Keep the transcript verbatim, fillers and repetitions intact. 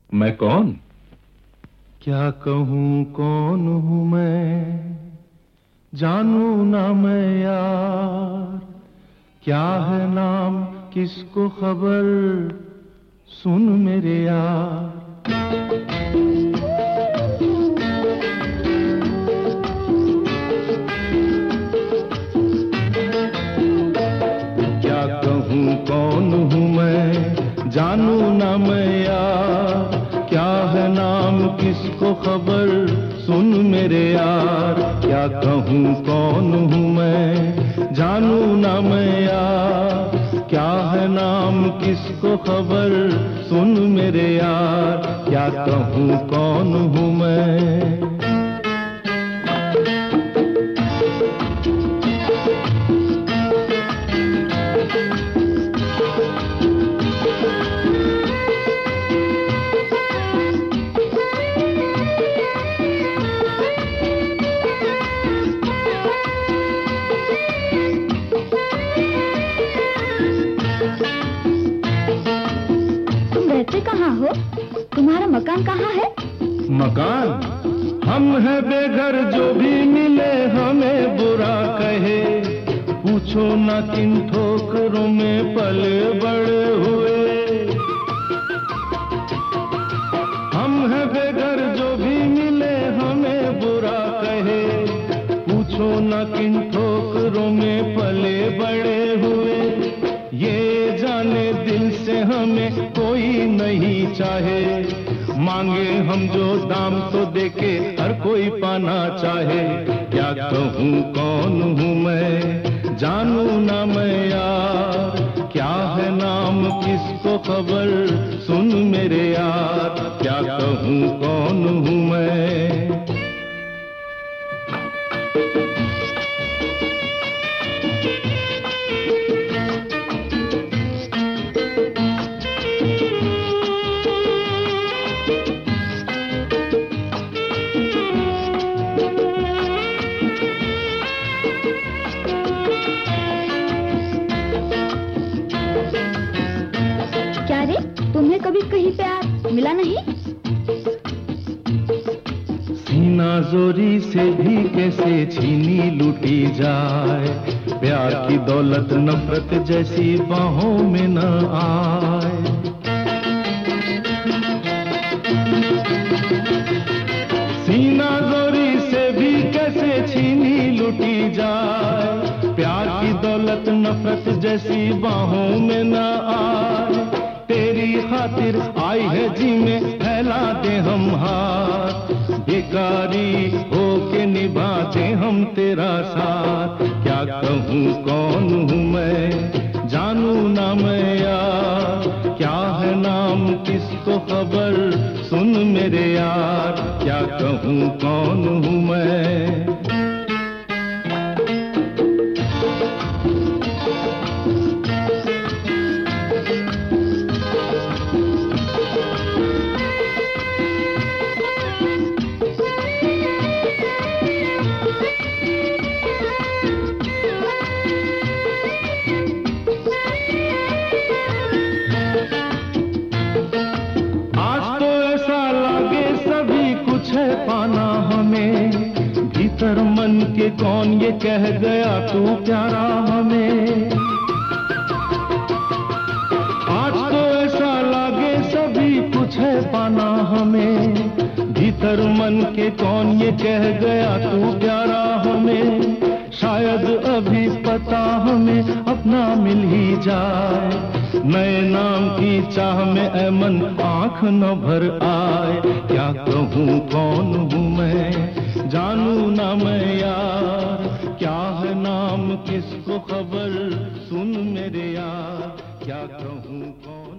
मैं कौन? क्या कहूँ कौन हूँ मैं, जानू ना मैं यार। क्या है नाम किसको खबर, सुन मेरे यार। क्या कहूँ कौन हूँ मैं, जानू ना मैं यार। क्या है नाम किसको खबर, सुन मेरे यार। क्या कहूँ कौन हूँ मैं, जानू ना मैं यार। क्या है नाम किसको खबर, सुन मेरे यार। क्या कहूँ कौन हूँ मैं। कहाँ हो? तुम्हारा मकान कहाँ है? मकान? हम हैं बेघर, जो भी मिले हमें बुरा कहे। पूछो ना किन ठोकरों में पले बड़े हुए। हम हैं बेघर, जो भी मिले हमें बुरा कहे। पूछो ना किन ठोकरों में पले बड़े हुए। ये जाने दिल से हमें कोई नहीं चाहे। मांगे हम जो दाम तो देके हर कोई पाना चाहे। क्या कहूँ कौन हूँ मैं, जानू ना मैं यार। क्या है नाम किसको खबर, सुन मेरे यार। क्या कहूँ कौन हूँ मैं। तुम्हें कभी कहीं प्यार मिला नहीं? सीना जोरी से भी कैसे छीनी लूटी जाए। प्यार की दौलत नफरत जैसी बाहों में न आए। सीना जोरी से भी कैसे छीनी लूटी जाए। प्यार की दौलत नफरत जैसी बाहों में न आए। तेरी खातिर आई है जी में फैला दे हम हाथ। बेकारी हो के निभाते हम तेरा साथ। क्या कहूँ कौन हूँ मैं, जानू ना मैं यार। क्या है नाम किसको खबर, सुन मेरे यार। क्या कहूँ कौन हूँ मैं। पाना हमें भीतर मन के कौन ये कह गया तू प्यारा हमें। आज तो ऐसा लागे सभी कुछ है पाना हमें। भीतर मन के कौन ये कह गया तू प्यारा हमें। शायद अभी पता हमें अपना मिल ही जाए। नए नाम की चाह में ऐ मन आँख न भर आए। क्या कहूँ कौन हूँ मैं, जानू ना मैं यार। क्या है नाम किसको खबर, सुन मेरे यार। क्या कहूँ कौन